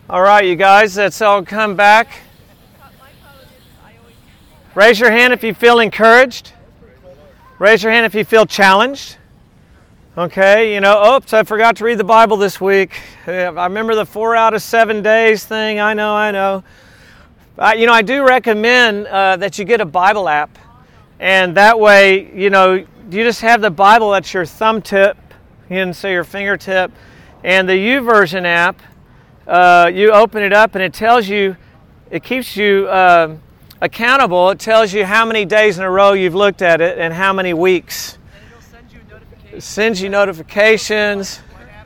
All right, you guys, let's all come back. Raise your hand if you feel encouraged. Raise your hand if you feel challenged. Okay, oops, I forgot to read the Bible this week. I remember the 4 out of 7 days thing. I know. I do recommend that you get a Bible app. And that way, you just have the Bible at your thumb tip, your fingertip. And the YouVersion app, you open it up and it tells you, it keeps you accountable. It tells you how many days in a row you've looked at it and how many weeks. And it'll send you notifications. It sends you notifications.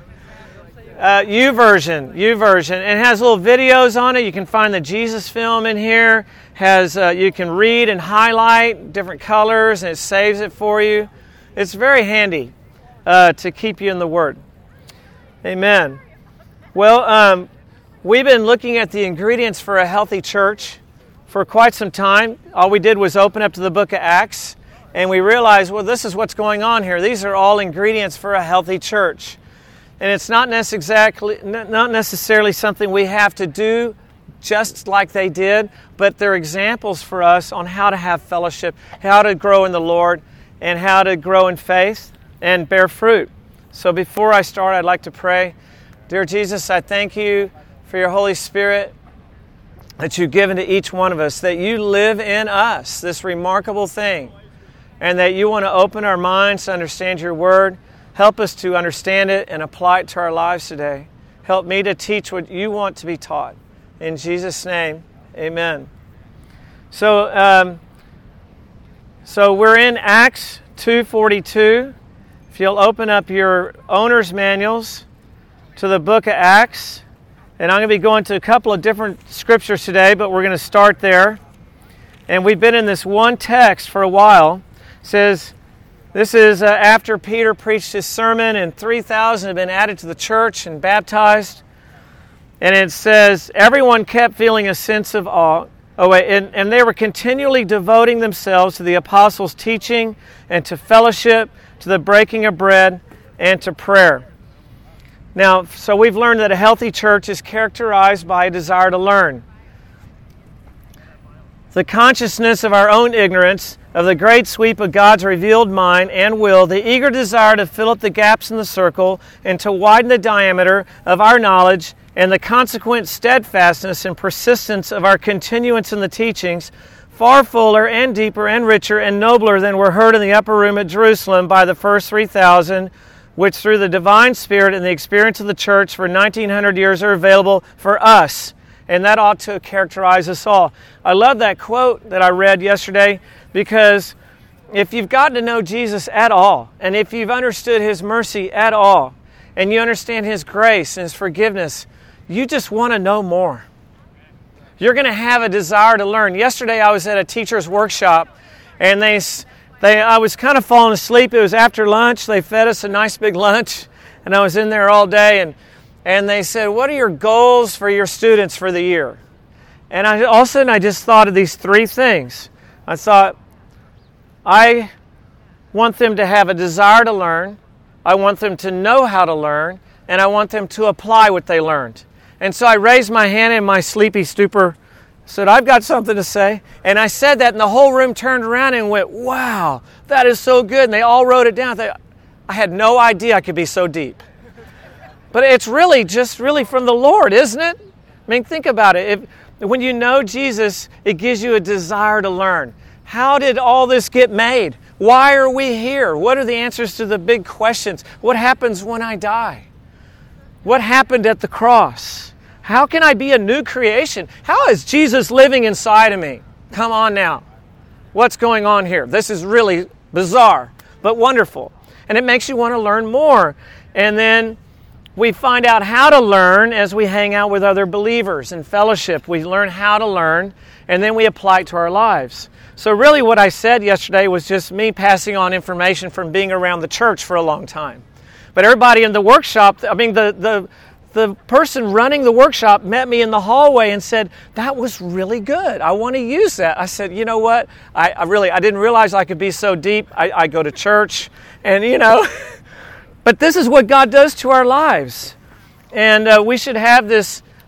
YouVersion. And it has little videos on it. You can find the Jesus film in here. You can read and highlight different colors and it saves it for you. It's very handy to keep you in the Word. Amen. Well, we've been looking at the ingredients for a healthy church for quite some time. All we did was open up to the book of Acts, and we realized, well, this is what's going on here. These are all ingredients for a healthy church. And it's not necessarily something we have to do just like they did, but they're examples for us on how to have fellowship, how to grow in the Lord, and how to grow in faith and bear fruit. So before I start, I'd like to pray. Dear Jesus, I thank you for your Holy Spirit that you've given to each one of us, that you live in us, this remarkable thing, and that you want to open our minds to understand your word. Help us to understand it and apply it to our lives today. Help me to teach what you want to be taught. In Jesus' name, amen. So we're in Acts 2:42. If you'll open up your owner's manuals to the book of Acts, and I'm going to be going to a couple of different scriptures today, but we're going to start there. And we've been in this one text for a while. It says, this is after Peter preached his sermon, and 3,000 have been added to the church and baptized. And it says, everyone kept feeling a sense of awe. And they were continually devoting themselves to the apostles' teaching and to fellowship, to the breaking of bread, and to prayer. Now, so we've learned that a healthy church is characterized by a desire to learn. The consciousness of our own ignorance, of the great sweep of God's revealed mind and will, the eager desire to fill up the gaps in the circle and to widen the diameter of our knowledge, and the consequent steadfastness and persistence of our continuance in the teachings, far fuller and deeper and richer and nobler than were heard in the upper room at Jerusalem by the first 3,000, which through the divine Spirit and the experience of the church for 1,900 years are available for us. And that ought to characterize us all. I love that quote that I read yesterday, because if you've gotten to know Jesus at all, and if you've understood His mercy at all, and you understand His grace and His forgiveness, you just want to know more. You're going to have a desire to learn. Yesterday I was at a teacher's workshop, and I was kind of falling asleep. It was after lunch. They fed us a nice big lunch, and I was in there all day, and they said, what are your goals for your students for the year? And all of a sudden I just thought of these 3 things. I thought, I want them to have a desire to learn, I want them to know how to learn, and I want them to apply what they learned. And so I raised my hand in my sleepy stupor, said, I've got something to say. And I said that, and the whole room turned around and went, wow, that is so good. And they all wrote it down. I had no idea I could be so deep. But it's really from the Lord, isn't it? I mean, think about it. When you know Jesus, it gives you a desire to learn. How did all this get made? Why are we here? What are the answers to the big questions? What happens when I die? What happened at the cross? How can I be a new creation? How is Jesus living inside of me? Come on now. What's going on here? This is really bizarre, but wonderful. And it makes you want to learn more. And then we find out how to learn as we hang out with other believers in fellowship. We learn how to learn, and then we apply it to our lives. So really what I said yesterday was just me passing on information from being around the church for a long time. But everybody in the workshop, the person running the workshop met me in the hallway and said, that was really good. I want to use that. I said, you know what? I didn't realize I could be so deep. I go to church and, but this is what God does to our lives. And we should have this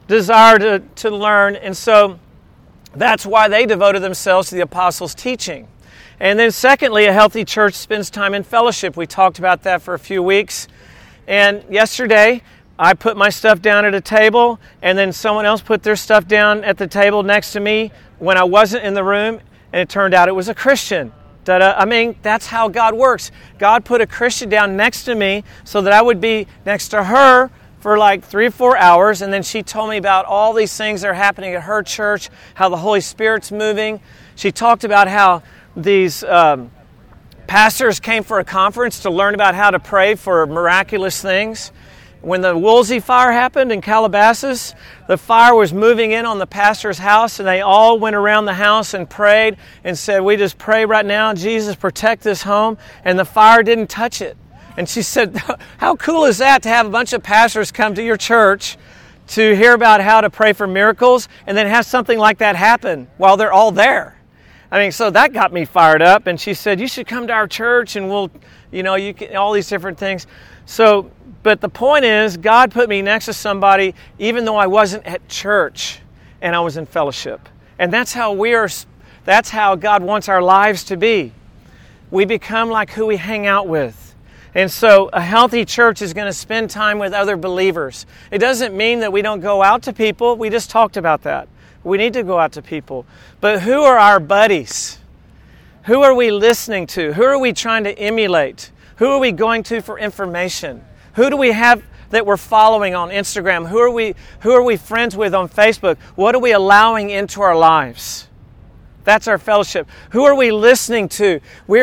desire to learn. And so that's why they devoted themselves to the apostles' teaching. And then secondly, a healthy church spends time in fellowship. We talked about that for a few weeks. And yesterday, I put my stuff down at a table, and then someone else put their stuff down at the table next to me when I wasn't in the room, and it turned out it was a Christian. I mean, that's how God works. God put a Christian down next to me so that I would be next to her for like 3 or 4 hours, and then she told me about all these things that are happening at her church, how the Holy Spirit's moving. She talked about how these pastors came for a conference to learn about how to pray for miraculous things. When the Woolsey fire happened in Calabasas, the fire was moving in on the pastor's house, and they all went around the house and prayed and said, we just pray right now, Jesus, protect this home, and the fire didn't touch it. And she said, how cool is that to have a bunch of pastors come to your church to hear about how to pray for miracles and then have something like that happen while they're all there? I mean, so that got me fired up. And she said, you should come to our church and we'll, you can, all these different things. So, but the point is, God put me next to somebody even though I wasn't at church and I was in fellowship. And that's how God wants our lives to be. We become like who we hang out with. And so a healthy church is going to spend time with other believers. It doesn't mean that we don't go out to people. We just talked about that. We need to go out to people. But who are our buddies? Who are we listening to? Who are we trying to emulate? Who are we going to for information? Who do we have that we're following on Instagram? Who are we friends with on Facebook? What are we allowing into our lives? That's our fellowship. Who are we listening to?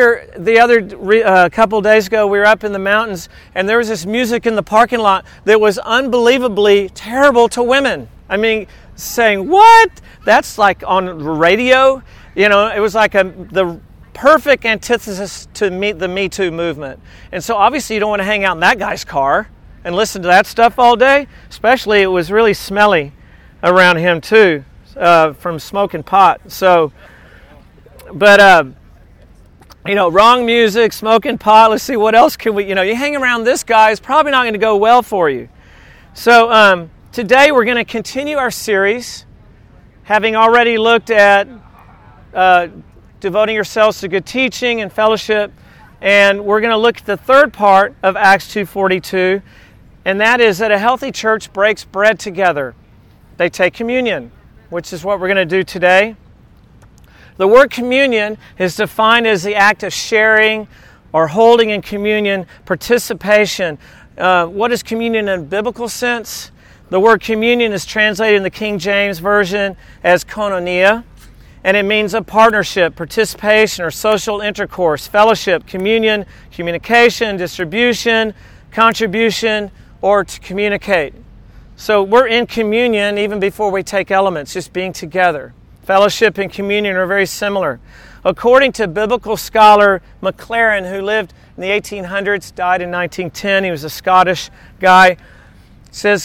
A couple of days ago, we were up in the mountains, and there was this music in the parking lot that was unbelievably terrible to women. I mean, saying, what? That's like on radio? It was like the perfect antithesis to the Me Too movement. And so obviously you don't want to hang out in that guy's car and listen to that stuff all day. Especially it was really smelly around him too, from smoking pot. So, but wrong music, smoking pot. Let's see, what else can we, you hang around this guy, it's probably not going to go well for you. So today we're going to continue our series, having already looked at devoting yourselves to good teaching and fellowship. And we're going to look at the third part of Acts 2:42, and that is that a healthy church breaks bread together. They take communion, which is what we're going to do today. The word communion is defined as the act of sharing or holding in communion, participation. What is communion in a biblical sense? The word communion is translated in the King James Version as koinonia, and it means a partnership, participation, or social intercourse, fellowship, communion, communication, distribution, contribution, or to communicate. So we're in communion even before we take elements, just being together. Fellowship and communion are very similar. According to biblical scholar Maclaren, who lived in the 1800s, died in 1910, he was a Scottish guy, says,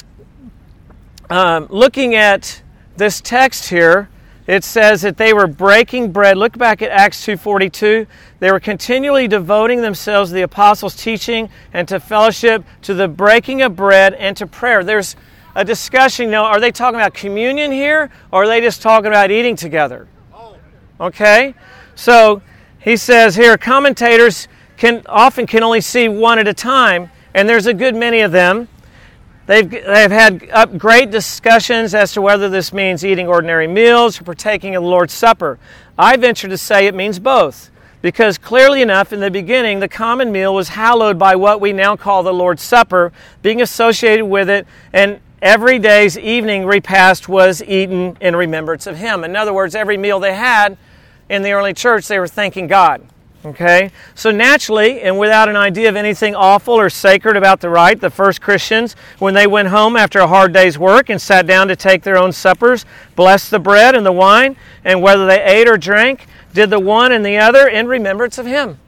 looking at this text here, it says that they were breaking bread. Look back at Acts 2:42. They were continually devoting themselves to the apostles' teaching and to fellowship, to the breaking of bread and to prayer. There's a discussion, are they talking about communion here, or are they just talking about eating together? Okay? So he says here, commentators can only see one at a time, and there's a good many of them. They've had great discussions as to whether this means eating ordinary meals or partaking of the Lord's Supper. I venture to say it means both, because clearly enough, in the beginning, the common meal was hallowed by what we now call the Lord's Supper, being associated with it, and every day's evening repast was eaten in remembrance of Him. In other words, every meal they had in the early church, they were thanking God. Okay? So naturally, and without an idea of anything awful or sacred about the rite, the first Christians, when they went home after a hard day's work and sat down to take their own suppers, blessed the bread and the wine, and whether they ate or drank, did the one and the other in remembrance of Him.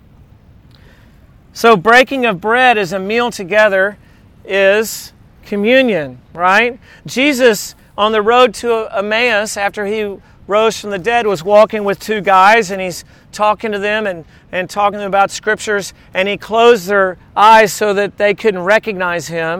So breaking of bread as a meal together is communion, right? Jesus, on the road to Emmaus, after He rose from the dead, was walking with two guys, and He's talking to them and talking to them about Scriptures, and He closed their eyes so that they couldn't recognize Him.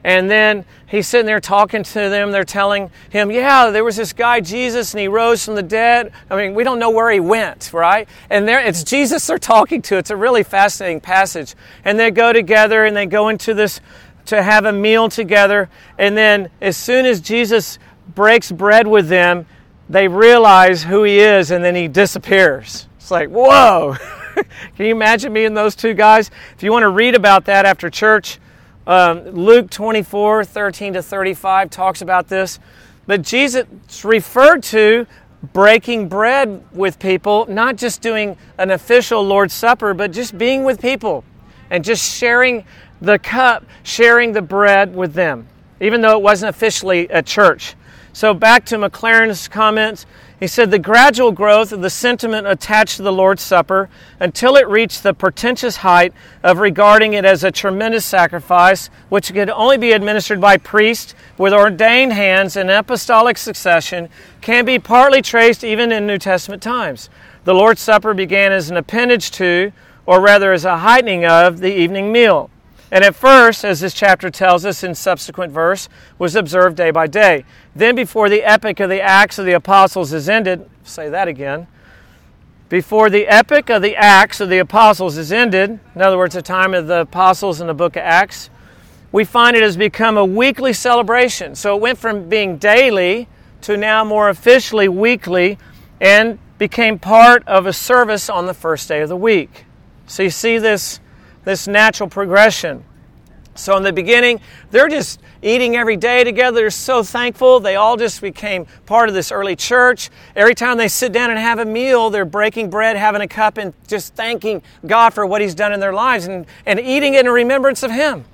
And then he's sitting there talking to them. They're telling him, yeah, there was this guy, Jesus, and he rose from the dead. I mean, we don't know where he went, right? And it's Jesus they're talking to. It's a really fascinating passage. And they go together and they go into this to have a meal together. And then as soon as Jesus breaks bread with them, they realize who he is, and then he disappears. It's like, whoa! Can you imagine me and those two guys? If you want to read about that after church, Luke 24, 13 to 35 talks about this. But Jesus referred to breaking bread with people, not just doing an official Lord's Supper, but just being with people and just sharing the cup, sharing the bread with them, even though it wasn't officially a church. So back to McLaren's comments, he said the gradual growth of the sentiment attached to the Lord's Supper until it reached the pretentious height of regarding it as a tremendous sacrifice which could only be administered by priests with ordained hands in apostolic succession can be partly traced even in New Testament times. The Lord's Supper began as an appendage to, or rather as a heightening of, the evening meal. And at first, as this chapter tells us in subsequent verse, was observed day by day. Then before the epic of the Acts of the Apostles is ended, say that again, before the epic of the Acts of the Apostles is ended, in other words, the time of the Apostles in the book of Acts, we find it has become a weekly celebration. So it went from being daily to now more officially weekly and became part of a service on the first day of the week. So you see this natural progression. So in the beginning, they're just eating every day together. They're so thankful. They all just became part of this early church. Every time they sit down and have a meal, they're breaking bread, having a cup, and just thanking God for what He's done in their lives and eating it in remembrance of Him.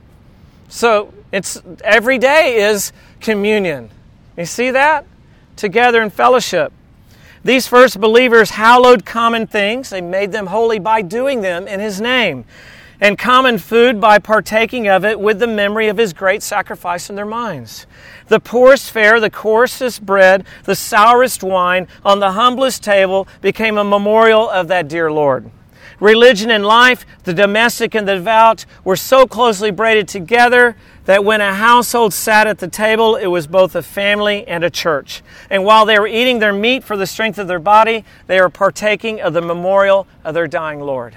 So it's every day is communion. You see that? Together in fellowship. These first believers hallowed common things. They made them holy by doing them in His name. And common food by partaking of it with the memory of His great sacrifice in their minds. The poorest fare, the coarsest bread, the sourest wine on the humblest table became a memorial of that dear Lord. Religion and life, the domestic and the devout, were so closely braided together that when a household sat at the table, it was both a family and a church. And while they were eating their meat for the strength of their body, they were partaking of the memorial of their dying Lord.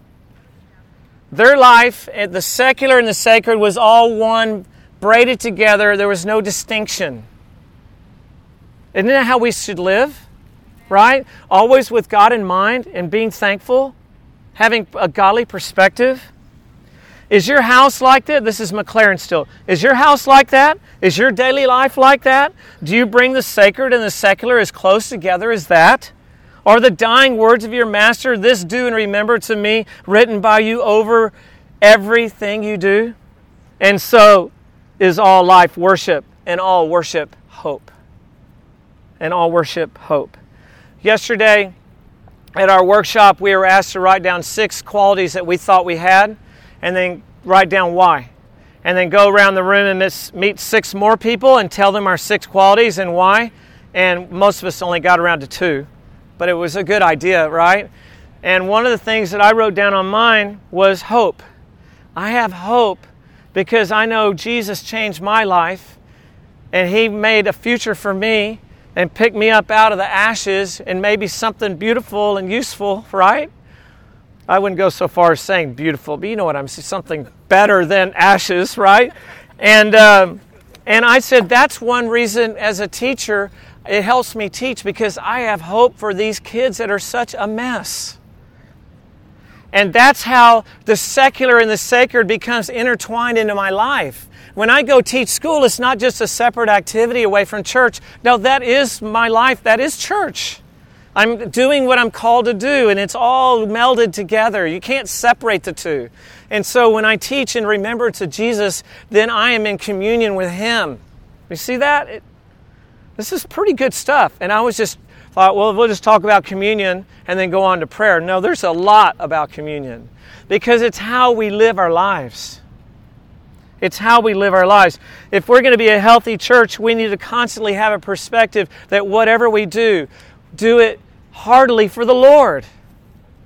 Their life, the secular and the sacred, was all one, braided together. There was no distinction. Isn't that how we should live? Right? Always with God in mind and being thankful, having a godly perspective. Is your house like that? This is McLaren still. Is your house like that? Is your daily life like that? Do you bring the sacred and the secular as close together as that? Are the dying words of your Master, "This do and remember to me," written by you over everything you do? And so is all life worship, and all worship hope. And all worship hope. Yesterday at our workshop, we were asked to write down 6 qualities that we thought we had, and then write down why. And then go around the room and meet 6 more people and tell them our 6 qualities and why. And most of us only got around to 2. But it was a good idea, right? And one of the things that I wrote down on mine was hope. I have hope because I know Jesus changed my life and He made a future for me and picked me up out of the ashes and maybe something beautiful and useful, right? I wouldn't go so far as saying beautiful, but you know what I'm saying, something better than ashes, right? And I said that's one reason as a teacher it helps me teach, because I have hope for these kids that are such a mess. And that's how the secular and the sacred becomes intertwined into my life. When I go teach school, it's not just a separate activity away from church. No, that is my life. That is church. I'm doing what I'm called to do, and it's all melded together. You can't separate the two. And so when I teach in remembrance of Jesus, then I am in communion with Him. You see that? This is pretty good stuff. And I was just thought, well, we'll just talk about communion and then go on to prayer. No, there's a lot about communion because it's how we live our lives. It's how we live our lives. If we're going to be a healthy church, we need to constantly have a perspective that whatever we do it heartily for the Lord,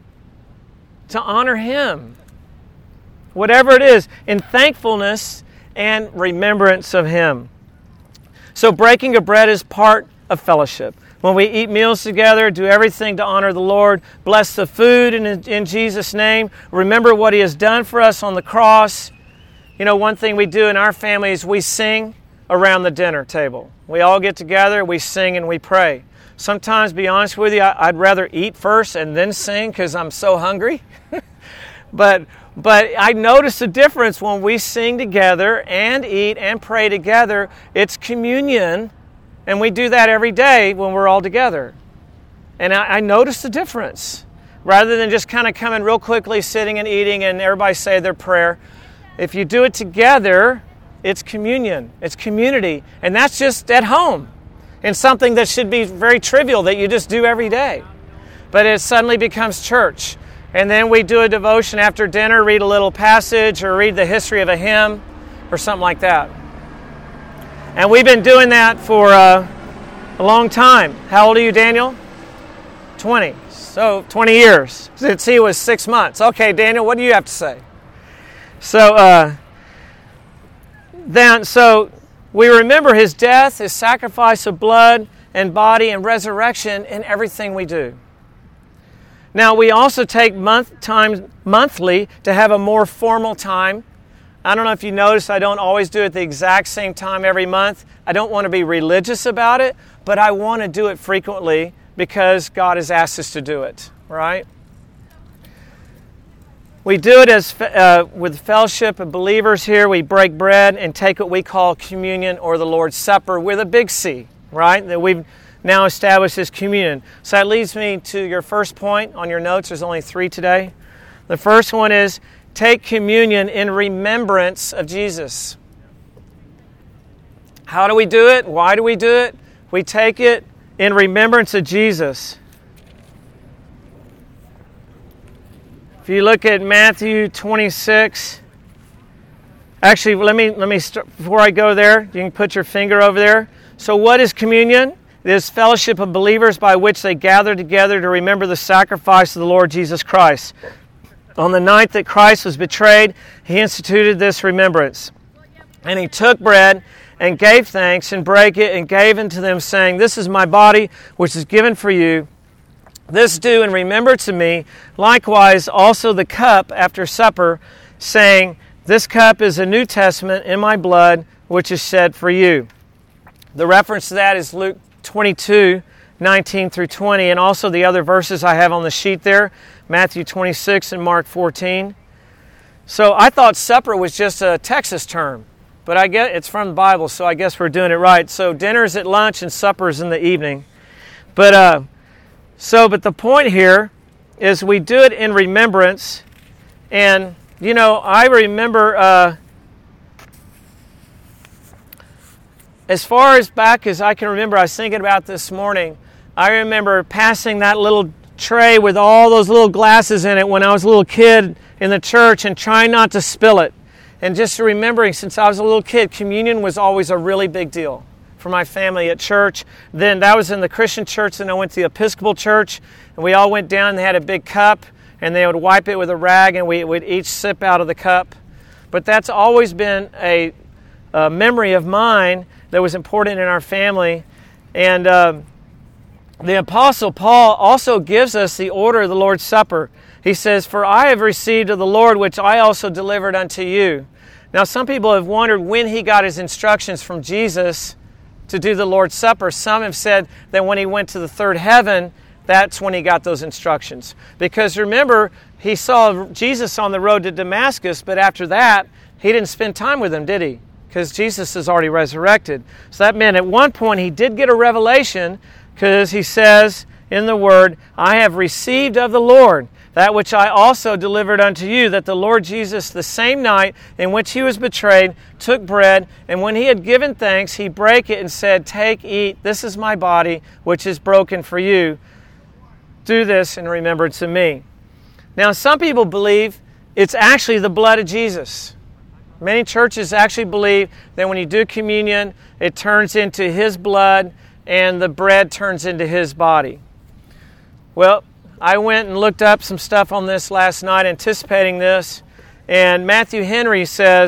to honor Him. Whatever it is, in thankfulness and remembrance of Him. So breaking of bread is part of fellowship. When we eat meals together, do everything to honor the Lord. Bless the food in Jesus' name. Remember what He has done for us on the cross. You know, one thing we do in our family is we sing around the dinner table. We all get together, we sing and we pray. Sometimes, to be honest with you, I'd rather eat first and then sing because I'm so hungry. But I notice a difference when we sing together and eat and pray together. It's communion, and we do that every day when we're all together. And I notice the difference. Rather than just kind of coming real quickly, sitting and eating, and everybody say their prayer. If you do it together, it's communion. It's community. And that's just at home. And something that should be very trivial that you just do every day. But it suddenly becomes church. And then we do a devotion after dinner, read a little passage or read the history of a hymn or something like that. And we've been doing that for a long time. How old are you, Daniel? 20. So 20 years. Since he was 6 months. Okay, Daniel, what do you have to say? So we remember His death, His sacrifice of blood and body and resurrection in everything we do. Now, we also take monthly to have a more formal time. I don't know if you notice, I don't always do it the exact same time every month. I don't want to be religious about it, but I want to do it frequently because God has asked us to do it, right? We do it as with fellowship of believers here. We break bread and take what we call communion or the Lord's Supper with a big C, right? That we've now established as communion. So that leads me to your first point on your notes. There's only 3 today. The first one is take communion in remembrance of Jesus. How do we do it? Why do we do it? We take it in remembrance of Jesus. If you look at Matthew 26, actually, let me start, before I go there, you can put your finger over there. So what is communion? It is fellowship of believers by which they gather together to remember the sacrifice of the Lord Jesus Christ. On the night that Christ was betrayed, He instituted this remembrance. And He took bread and gave thanks and brake it and gave unto them, saying, This is my body, which is given for you. This do in remembrance of me. Likewise also the cup after supper, saying, This cup is a New Testament in my blood, which is shed for you. The reference to that is Luke 22, 19 through 20, and also the other verses I have on the sheet there, Matthew 26 and Mark 14. So I thought supper was just a Texas term, but I guess it's from the Bible, so I guess we're doing it right. So dinner's at lunch and supper's in the evening. But the point here is we do it in remembrance. And, you know, I remember, as far as back as I can remember, I was thinking about this morning, I remember passing that little tray with all those little glasses in it when I was a little kid in the church and trying not to spill it. And just remembering, since I was a little kid, communion was always a really big deal for my family at church. Then that was in the Christian church, then I went to the Episcopal church, and we all went down and they had a big cup, and they would wipe it with a rag, and we would each sip out of the cup. But that's always been a memory of mine that was important in our family. And the Apostle Paul also gives us the order of the Lord's Supper. He says, For I have received of the Lord which I also delivered unto you. Now some people have wondered when he got his instructions from Jesus to do the Lord's Supper. Some have said that when he went to the third heaven, that's when he got those instructions. Because remember, he saw Jesus on the road to Damascus, but after that, he didn't spend time with him, did he? Because Jesus is already resurrected. So that meant at one point he did get a revelation, because he says in the Word, I have received of the Lord that which I also delivered unto you, that the Lord Jesus, the same night in which he was betrayed, took bread, and when he had given thanks, he brake it and said, Take, eat, this is my body, which is broken for you. Do this in remembrance of me. Now, some people believe it's actually the blood of Jesus. Many churches actually believe that when you do communion, it turns into his blood and the bread turns into his body. Well, I went and looked up some stuff on this last night, anticipating this, and Matthew Henry says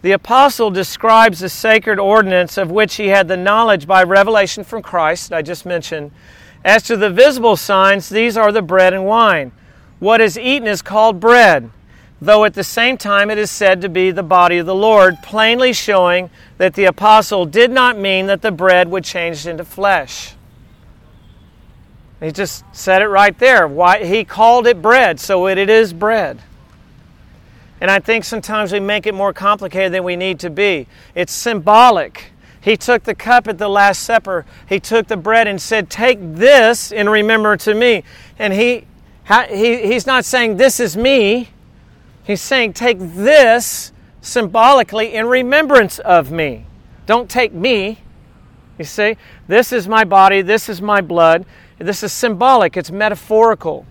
The apostle describes the sacred ordinance of which he had the knowledge by revelation from Christ, I just mentioned. As to the visible signs, these are the bread and wine. What is eaten is called bread, though at the same time it is said to be the body of the Lord, plainly showing that the apostle did not mean that the bread would change into flesh. He just said it right there. Why he called it bread, so it is bread. And I think sometimes we make it more complicated than we need to be. It's symbolic. He took the cup at the Last Supper. He took the bread and said, "Take this in remembrance of me." And he's not saying, "This is me." He's saying, "Take this symbolically in remembrance of me." Don't take me. You see, this is my body. This is my blood. This is symbolic. It's metaphorical.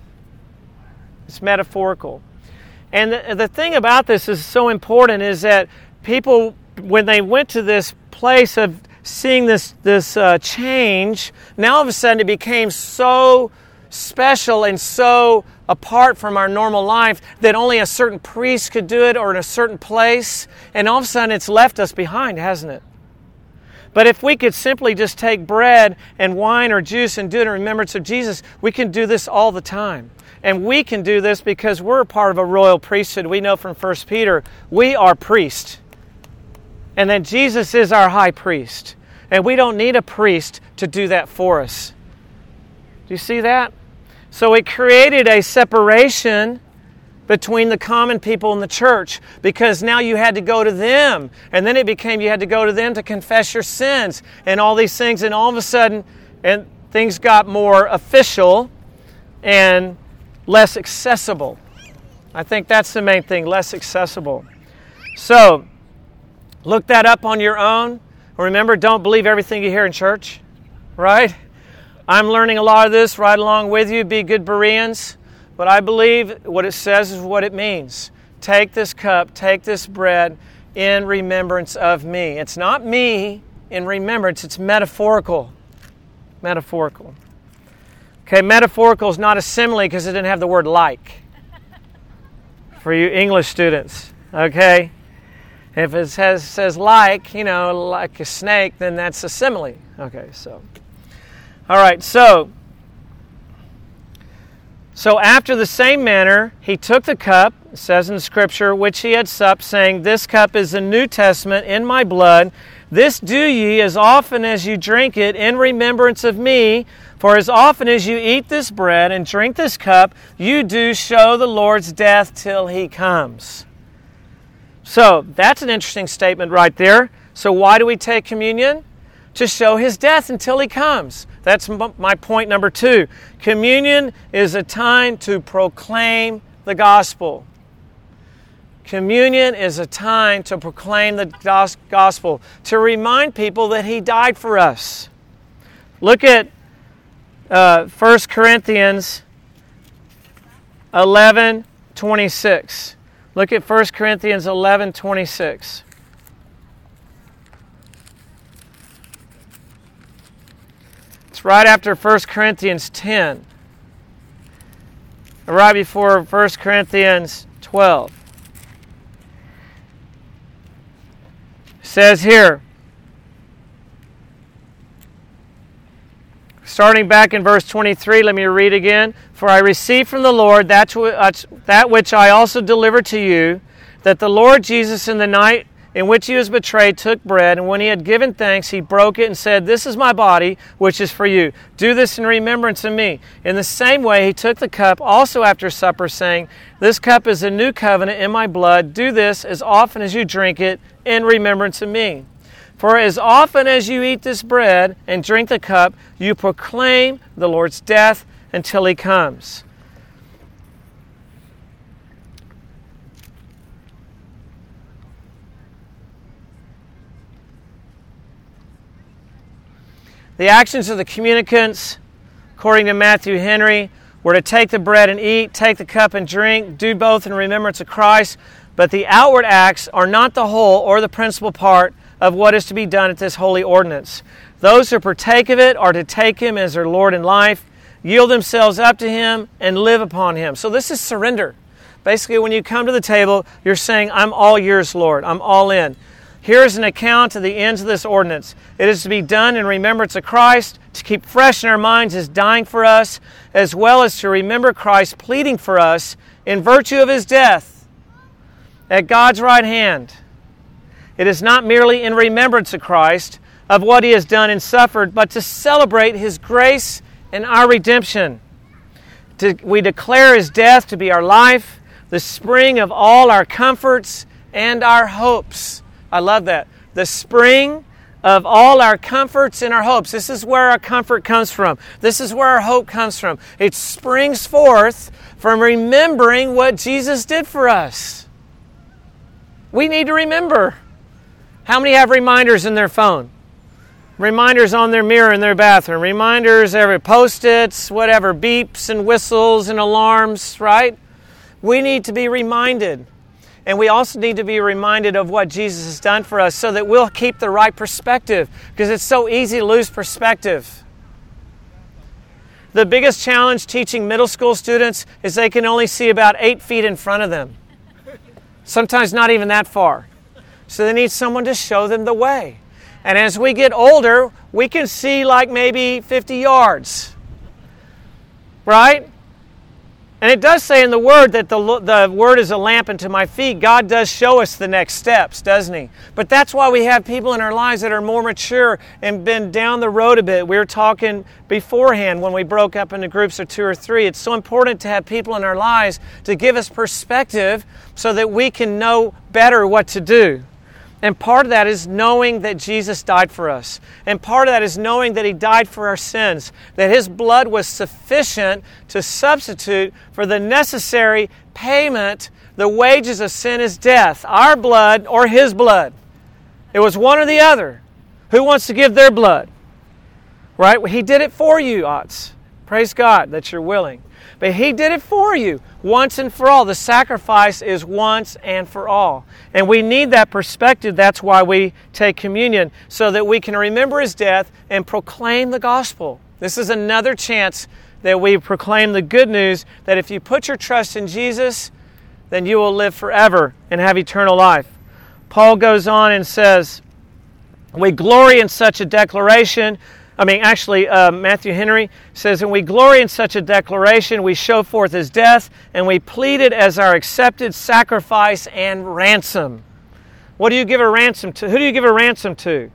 It's metaphorical. And the thing about this is so important is that people, when they went to this place of seeing this change, now all of a sudden it became so special and so apart from our normal life that only a certain priest could do it or in a certain place. And all of a sudden it's left us behind, hasn't it? But if we could simply just take bread and wine or juice and do it in remembrance of Jesus, we can do this all the time. And we can do this because we're a part of a royal priesthood. We know from 1 Peter, we are priests. And then Jesus is our high priest. And we don't need a priest to do that for us. Do you see that? So it created a separation between the common people and the church, because now you had to go to them. And then it became you had to go to them to confess your sins and all these things. And all of a sudden, and things got more official and less accessible. I think that's the main thing, less accessible. So, look that up on your own. Remember, don't believe everything you hear in church, right? I'm learning a lot of this right along with you. Be good Bereans. But I believe what it says is what it means. Take this cup, take this bread in remembrance of me. It's not me in remembrance, it's metaphorical. Metaphorical. Okay, metaphorical is not a simile because it didn't have the word like. For you English students, okay? If it says like, like a snake, then that's a simile. Okay, so. All right, so after the same manner, he took the cup, it says in the Scripture, which he had supped, saying, "This cup is the New Testament in my blood. This do ye as often as you drink it in remembrance of me. For as often as you eat this bread and drink this cup, you do show the Lord's death till he comes." So that's an interesting statement right there. So why do we take communion? To show his death until he comes. That's my point number 2. Communion is a time to proclaim the gospel. Communion is a time to proclaim the gospel, to remind people that he died for us. Look at 1 Corinthians 11:26. Look at 1 Corinthians 11:26. It's right after 1 Corinthians 10. Right before 1 Corinthians 12. It says here, starting back in verse 23, let me read again. "For I received from the Lord that which I also delivered to you, that the Lord Jesus in the night in which he was betrayed took bread, and when he had given thanks, he broke it and said, 'This is my body, which is for you. Do this in remembrance of me.' In the same way, he took the cup also after supper, saying, 'This cup is a new covenant in my blood. Do this as often as you drink it in remembrance of me. For as often as you eat this bread and drink the cup, you proclaim the Lord's death until he comes.'" The actions of the communicants, according to Matthew Henry, were to take the bread and eat, take the cup and drink, do both in remembrance of Christ, but the outward acts are not the whole or the principal part of what is to be done at this holy ordinance. Those who partake of it are to take him as their Lord in life, yield themselves up to him, and live upon him. So this is surrender. Basically, when you come to the table, you're saying, I'm all yours, Lord. I'm all in. Here's an account of the ends of this ordinance. It is to be done in remembrance of Christ, to keep fresh in our minds His dying for us, as well as to remember Christ pleading for us in virtue of His death at God's right hand. It is not merely in remembrance of Christ, of what He has done and suffered, but to celebrate His grace and our redemption. We declare His death to be our life, the spring of all our comforts and our hopes. I love that. The spring of all our comforts and our hopes. This is where our comfort comes from. This is where our hope comes from. It springs forth from remembering what Jesus did for us. We need to remember. How many have reminders in their phone? Reminders on their mirror in their bathroom. Reminders, every Post-its, whatever, beeps and whistles and alarms, right? We need to be reminded. And we also need to be reminded of what Jesus has done for us so that we'll keep the right perspective, because it's so easy to lose perspective. The biggest challenge teaching middle school students is they can only see about 8 feet in front of them. Sometimes not even that far. So they need someone to show them the way. And as we get older, we can see like maybe 50 yards. Right? And it does say in the Word that the Word is a lamp unto my feet. God does show us the next steps, doesn't He? But that's why we have people in our lives that are more mature and been down the road a bit. We were talking beforehand when we broke up into groups of 2 or 3. It's so important to have people in our lives to give us perspective so that we can know better what to do. And part of that is knowing that Jesus died for us. And part of that is knowing that He died for our sins. That His blood was sufficient to substitute for the necessary payment. The wages of sin is death. Our blood or His blood. It was one or the other. Who wants to give their blood? Right? He did it for you, Otts. Praise God that you're willing. But He did it for you once and for all. The sacrifice is once and for all. And we need that perspective. That's why we take communion, so that we can remember His death and proclaim the gospel. This is another chance that we proclaim the good news that if you put your trust in Jesus, then you will live forever and have eternal life. Paul goes on and says, we glory in such a declaration. Matthew Henry says, and we glory in such a declaration, we show forth His death, and we plead it as our accepted sacrifice and ransom. What do you give a ransom to? Who do you give a ransom to?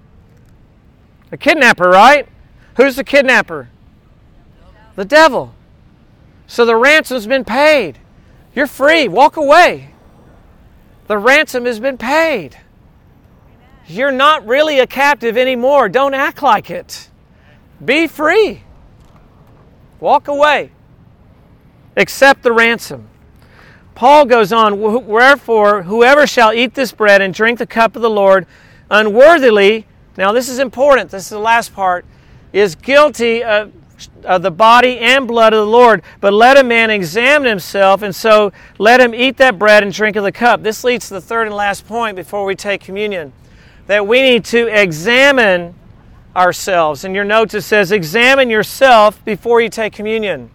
A kidnapper, right? Who's the kidnapper? The devil. So the ransom's been paid. You're free. Walk away. The ransom has been paid. You're not really a captive anymore. Don't act like it. Be free. Walk away. Accept the ransom. Paul goes on, wherefore, whoever shall eat this bread and drink the cup of the Lord unworthily, now this is important, this is the last part, is guilty of the body and blood of the Lord. But let a man examine himself, and so let him eat that bread and drink of the cup. This leads to the third and last point before we take communion, that we need to examine ourselves. In your notes it says, examine yourself before you take communion.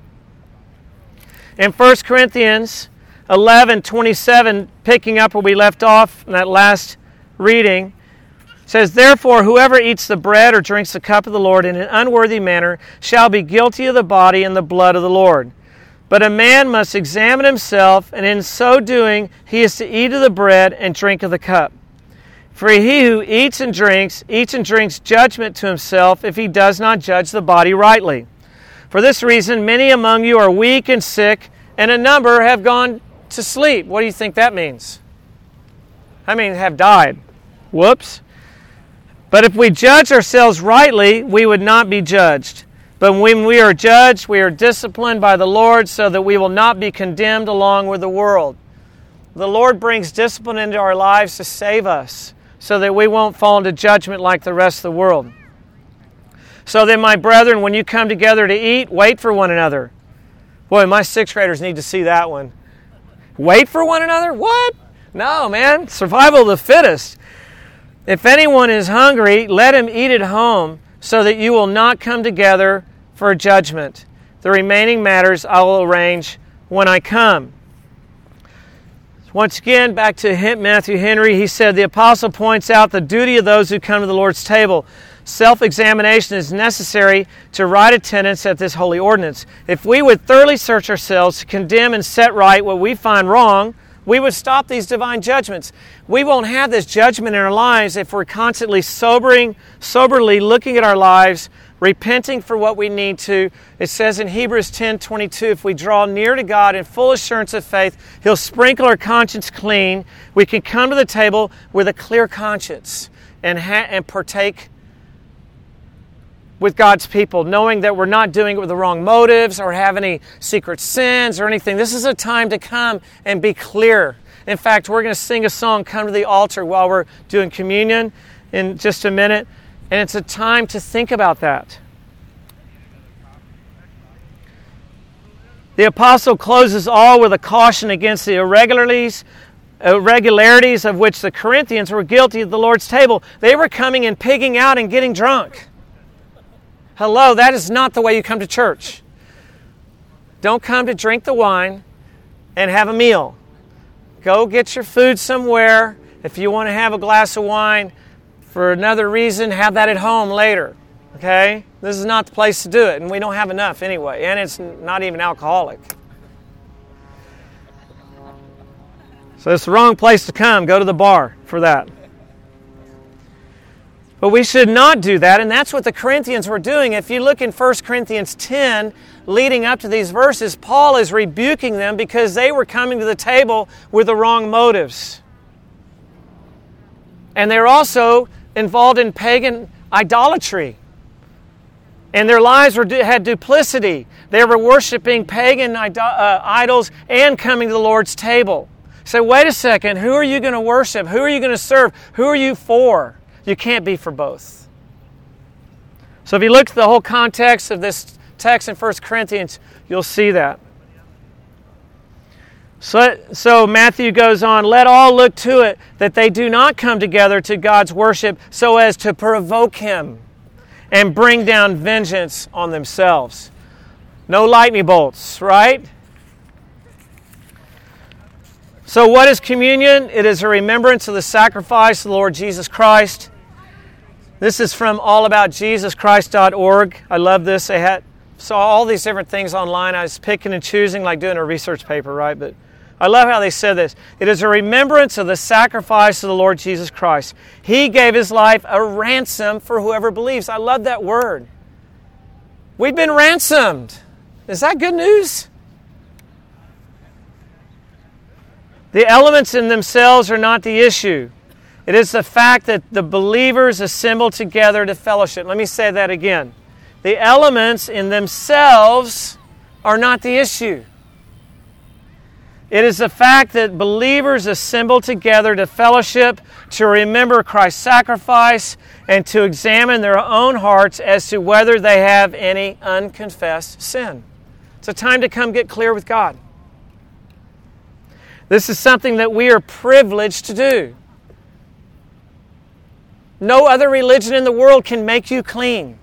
In 1 Corinthians 11:27, picking up where we left off in that last reading, says, therefore whoever eats the bread or drinks the cup of the Lord in an unworthy manner shall be guilty of the body and the blood of the Lord. But a man must examine himself, and in so doing he is to eat of the bread and drink of the cup. For he who eats and drinks judgment to himself if he does not judge the body rightly. For this reason, many among you are weak and sick, and a number have gone to sleep. What do you think that means? Have died. Whoops. But if we judge ourselves rightly, we would not be judged. But when we are judged, we are disciplined by the Lord so that we will not be condemned along with the world. The Lord brings discipline into our lives to save us, so that we won't fall into judgment like the rest of the world. So then, my brethren, when you come together to eat, wait for one another. Boy, my 6th graders need to see that one. Wait for one another? What? No, man. Survival of the fittest. If anyone is hungry, let him eat at home, so that you will not come together for judgment. The remaining matters I will arrange when I come. Once again, back to Matthew Henry, he said, the apostle points out the duty of those who come to the Lord's table. Self-examination is necessary to right attendance at this holy ordinance. If we would thoroughly search ourselves to condemn and set right what we find wrong, we would stop these divine judgments. We won't have this judgment in our lives if we're constantly soberly looking at our lives, repenting for what we need to. It says in Hebrews 10:22, if we draw near to God in full assurance of faith, He'll sprinkle our conscience clean. We can come to the table with a clear conscience and partake with God's people, knowing that we're not doing it with the wrong motives or have any secret sins or anything. This is a time to come and be clear. In fact, we're going to sing a song, Come to the Altar, while we're doing communion in just a minute. And it's a time to think about that. The apostle closes all with a caution against the irregularities of which the Corinthians were guilty at the Lord's table. They were coming and pigging out and getting drunk. Hello, that is not the way you come to church. Don't come to drink the wine and have a meal. Go get your food somewhere. If you want to have a glass of wine for another reason, have that at home later. Okay? This is not the place to do it, and we don't have enough anyway, and it's not even alcoholic. So it's the wrong place to come. Go to the bar for that. But we should not do that, and that's what the Corinthians were doing. If you look in 1 Corinthians 10, leading up to these verses, Paul is rebuking them because they were coming to the table with the wrong motives. And they're also involved in pagan idolatry. And their lives had duplicity. They were worshiping pagan idols and coming to the Lord's table. So wait a second, who are you going to worship? Who are you going to serve? Who are you for? You can't be for both. So if you look at the whole context of this text in 1 Corinthians, you'll see that. So Matthew goes on, let all look to it that they do not come together to God's worship so as to provoke Him and bring down vengeance on themselves. No lightning bolts, right? So what is communion? It is a remembrance of the sacrifice of the Lord Jesus Christ. This is from allaboutjesuschrist.org. I love this. They saw all these different things online. I was picking and choosing like doing a research paper, right? But I love how they said this. It is a remembrance of the sacrifice of the Lord Jesus Christ. He gave His life a ransom for whoever believes. I love that word. We've been ransomed. Is that good news? The elements in themselves are not the issue. It is the fact that the believers assemble together to fellowship. Let me say that again. The elements in themselves are not the issue. It is the fact that believers assemble together to fellowship, to remember Christ's sacrifice, and to examine their own hearts as to whether they have any unconfessed sin. It's a time to come get clear with God. This is something that we are privileged to do. No other religion in the world can make you clean.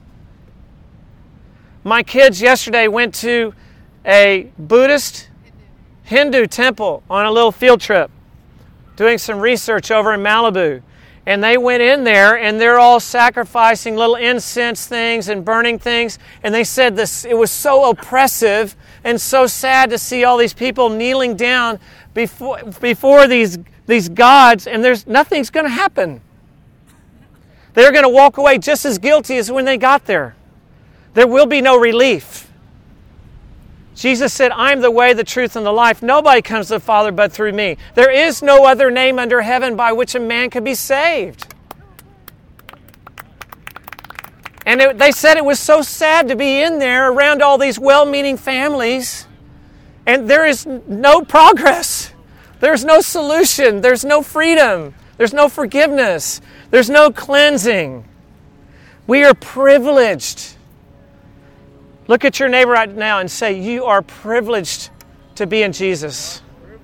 My kids yesterday went to a Buddhist Hindu temple on a little field trip, doing some research over in Malibu. And they went in there, and they're all sacrificing little incense things and burning things. And they said this, it was so oppressive and so sad to see all these people kneeling down before these gods, and nothing's going to happen. They're going to walk away just as guilty as when they got there. There will be no relief. Jesus said, I am the way, the truth, and the life. Nobody comes to the Father but through me. There is no other name under heaven by which a man could be saved. And they said it was so sad to be in there around all these well-meaning families, and there is no progress. There's no solution. There's no freedom. There's no forgiveness. There's no cleansing. We are privileged. Look at your neighbor right now and say, you are privileged to be in Jesus.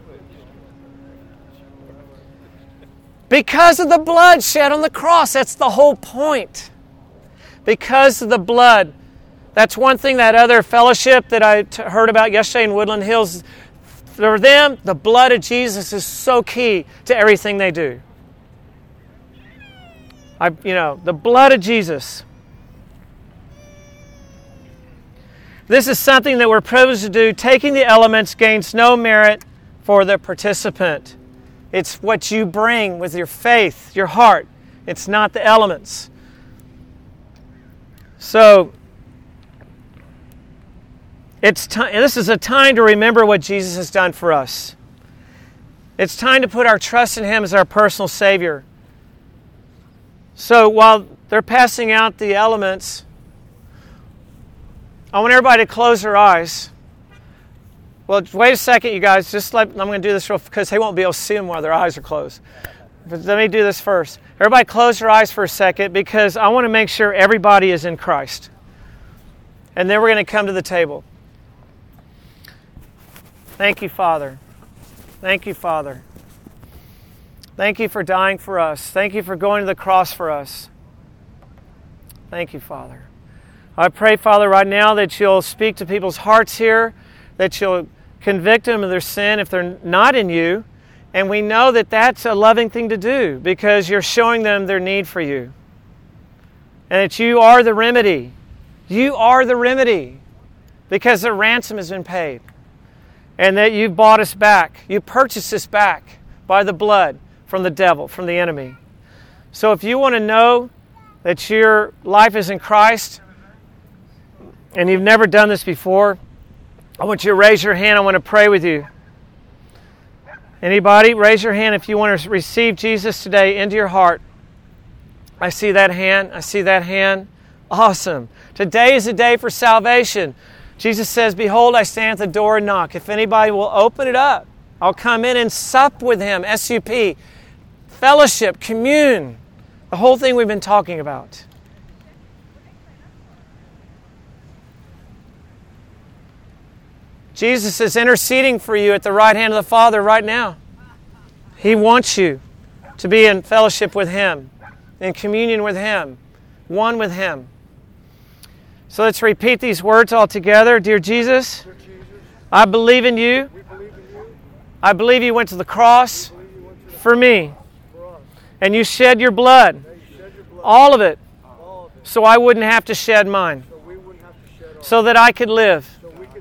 Because of the blood shed on the cross. That's the whole point. Because of the blood. That's one thing, that other fellowship that I heard about yesterday in Woodland Hills, For them, the blood of Jesus is so key to everything they do. The blood of Jesus. This is something that we're privileged to do. Taking the elements gains no merit for the participant. It's what you bring with your faith, your heart. It's not the elements. So, this is a time to remember what Jesus has done for us. It's time to put our trust in Him as our personal Savior. So while they're passing out the elements, I want everybody to close their eyes. Well, wait a second, you guys. I'm going to do this because they won't be able to see them while their eyes are closed. But let me do this first. Everybody close your eyes for a second because I want to make sure everybody is in Christ. And then we're going to come to the table. Thank you, Father. Thank you, Father. Thank you for dying for us. Thank you for going to the cross for us. Thank you, Father. I pray, Father, right now that you'll speak to people's hearts here, that you'll convict them of their sin if they're not in you. And we know that that's a loving thing to do because you're showing them their need for you. And that you are the remedy. You are the remedy because the ransom has been paid. And that you bought us back. You purchased us back by the blood from the devil, from the enemy. So if you want to know that your life is in Christ and you've never done this before, I want you to raise your hand. I want to pray with you. Anybody? Raise your hand if you want to receive Jesus today into your heart. I see that hand. I see that hand. Awesome. Today is a day for salvation. Jesus says, behold, I stand at the door and knock. If anybody will open it up, I'll come in and sup with Him. S-U-P. Fellowship, commune. The whole thing we've been talking about. Jesus is interceding for you at the right hand of the Father right now. He wants you to be in fellowship with Him, in communion with Him, one with Him. So let's repeat these words all together. Dear Jesus, I believe in you. I believe you went to the cross for me. And you shed your blood, all of it, so I wouldn't have to shed mine, so that I could live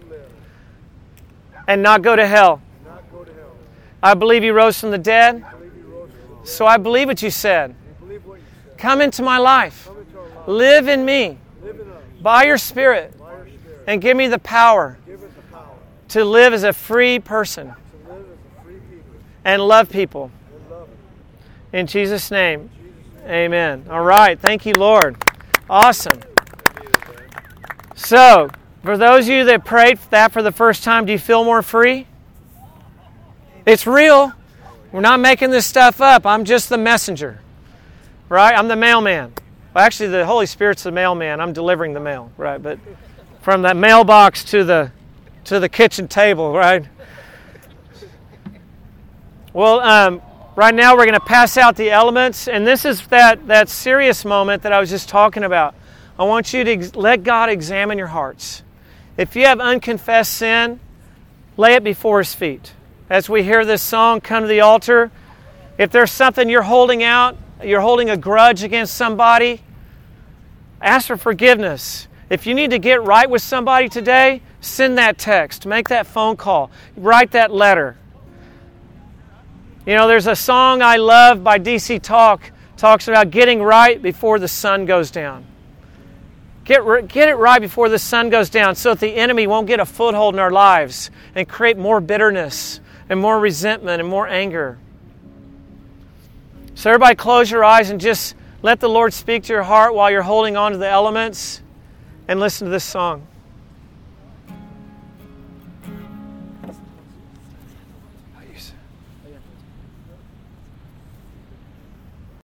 and not go to hell. I believe you rose from the dead, so I believe what you said. Come into my life. Live in me by your Spirit and give me the power to live as a free person and love people. In Jesus' name, amen. All right. Thank you, Lord. Awesome. So, for those of you that prayed that for the first time, do you feel more free? It's real. We're not making this stuff up. I'm just the messenger. Right? I'm the mailman. Well, actually, the Holy Spirit's the mailman. I'm delivering the mail. Right? But from that mailbox to the kitchen table, right? Well, right now we're going to pass out the elements, and this is that serious moment that I was just talking about. I want you to let God examine your hearts. If you have unconfessed sin, lay it before His feet. As we hear this song, come to the altar. If there's something you're holding out, you're holding a grudge against somebody, ask for forgiveness. If you need to get right with somebody today, send that text, make that phone call, write that letter. You know, there's a song I love by DC Talk, talks about getting right before the sun goes down. Get it right before the sun goes down so that the enemy won't get a foothold in our lives and create more bitterness and more resentment and more anger. So everybody close your eyes and just let the Lord speak to your heart while you're holding on to the elements and listen to this song.